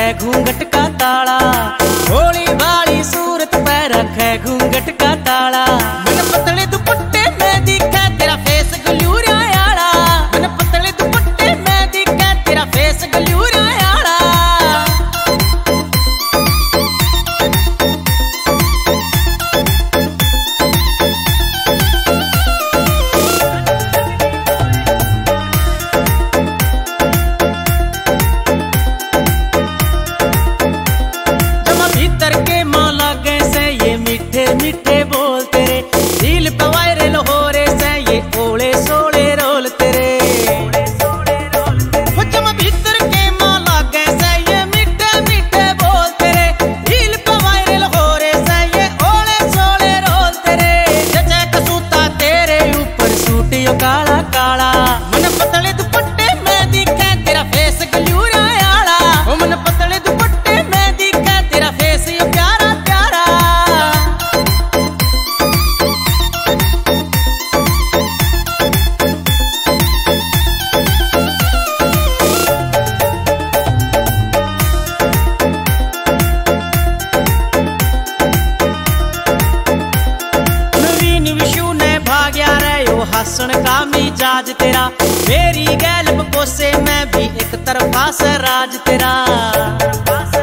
रखे घूंघट का ताला, भोली भाली सूरत पे रखे घूंघट का ताला। मन पतले दुपट्टे में दिखे तेरा फेस गलूरा आला, मन पतले दुपट्टे में दिखे तेरा फेस गलूरा आला। भीतर के माला कैसे ये मीठे मीठे बोल तेरे, दिल पे वायरल हो रे से ये ओले सोले रोल तेरे। जब भीतर के माला कैसे ये मीठे मीठे बोल तेरे, दिल पे वायरल हो रे से ये ओले सोले रोल तेरे। जचे कसूता तेरे ऊपर सूट यो काला काला, मन पतले दुपट्टे में दिखे तेरा फेस गलूरा आला। मन पतले दुपट्टे में दिखे तेरा फेस यो प्यारा प्यारा। नवीन विशु ने भाग्या रे यो हसन का मिजाज तेरा, मेरी गैल बकोसे में भी एक तरफा से राज तेरा।